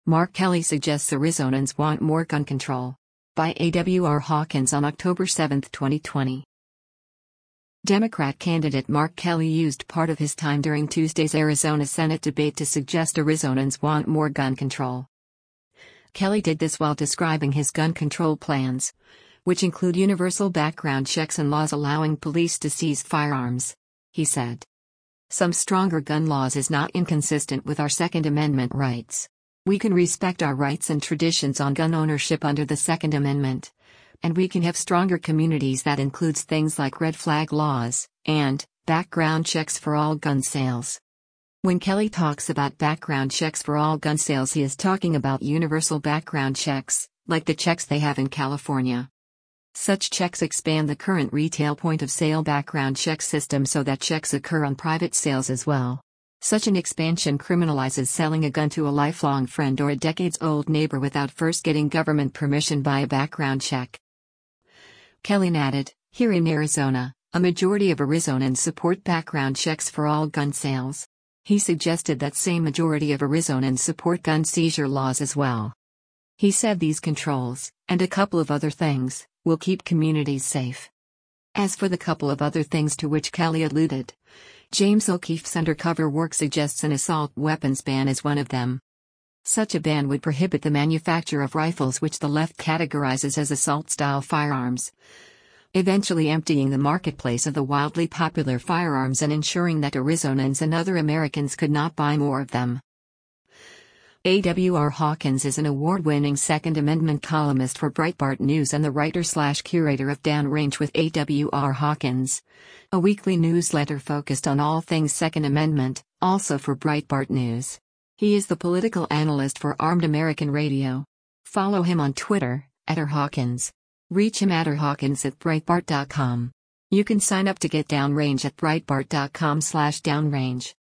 Mark Kelly suggests Arizonans want more gun control. By A.W.R. Hawkins on October 7, 2020. Democrat candidate Mark Kelly used part of his time during Tuesday's Arizona Senate debate to suggest Arizonans want more gun control. Kelly did this while describing his gun control plans, which include universal background checks and laws allowing police to seize firearms. He said, "Some stronger gun laws is not inconsistent with our Second Amendment rights. We can respect our rights and traditions on gun ownership under the Second Amendment. And we can have stronger communities that includes things like red flag laws, and background checks for all gun sales." When Kelly talks about background checks for all gun sales, he is talking about universal background checks, like the checks they have in California. Such checks expand the current retail point of sale background check system so that checks occur on private sales as well. Such an expansion criminalizes selling a gun to a lifelong friend or a decades-old neighbor without first getting government permission by a background check. Kelly added, "Here in Arizona, a majority of Arizonans support background checks for all gun sales." He suggested that same majority of Arizonans support gun seizure laws as well. He said these controls, and a couple of other things, will keep communities safe. As for the couple of other things to which Kelly alluded, James O'Keefe's undercover work suggests an assault weapons ban is one of them. Such a ban would prohibit the manufacture of rifles which the left categorizes as assault-style firearms, eventually emptying the marketplace of the wildly popular firearms and ensuring that Arizonans and other Americans could not buy more of them. A.W.R. Hawkins is an award-winning Second Amendment columnist for Breitbart News and the writer/curator of Downrange with A.W.R. Hawkins, a weekly newsletter focused on all things Second Amendment, also for Breitbart News. He is the political analyst for Armed American Radio. Follow him on Twitter, @rhawkins. Reach him at rhawkins@breitbart.com. You can sign up to get Downrange at breitbart.com/downrange.